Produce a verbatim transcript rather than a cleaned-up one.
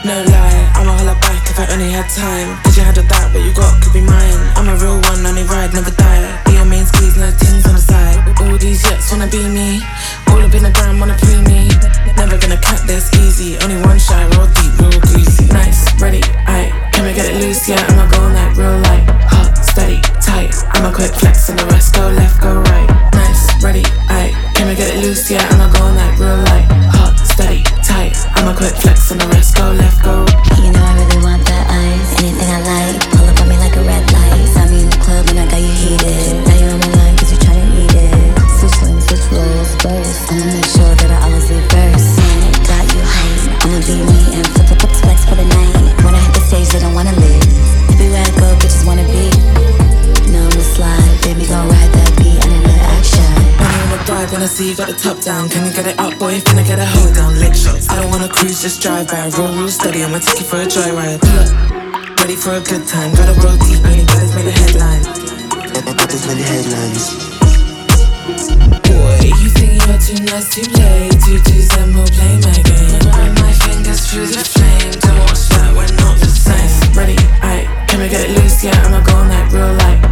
No lie, I'ma holla back if I only had time. Cause you had all that, what you got could be mine. I'm a real one, only ride, never die. Be your main squeeze, no things on the side. All these yachts wanna be me. All up in the ground, wanna pre me. Never gonna cut this easy. Only one shy, roll deep, real greasy. Nice, ready, aight. Can we get it loose, yeah? I'ma go like real light. Hot, steady, tight. I'ma quick flex and the rest go left, go right. Nice, ready, aight. Can we get it loose, yeah? I'ma go like real light. Hot, steady, tight. I'ma quick flex and the rest go left, go right. You know I really want that ice. Anything I like, pull up on me like a red light. Saw me in the club and I got you heated. Now you're on my line cause you're trying to eat it. Switch lanes, switch roles, burst. I'ma make sure that I always leave first. Got you hype, I'ma be me and flip the flex for the night. When I hit the stage they don't wanna live. Everywhere I go bitches wanna be. No, I'ma slide, baby gon' ride that beat and another action. When you wanna ride, when I see you got the top down. Can you get it up, boy? Finna get a hold down, lick shots. I don't wanna cruise, just drive by. Roll real steady, I'ma take you for a joyride. Look, ready for a good time. Gotta roll deep, only brothers make the headlines. Brothers make the headlines. Boy, you think you're too nice to play. Two twos and we'll play my game. Run my fingers through the flame. Don't watch that, we're not the same. Ready, aight. Can we get it loose? Yeah, I'ma go like real light.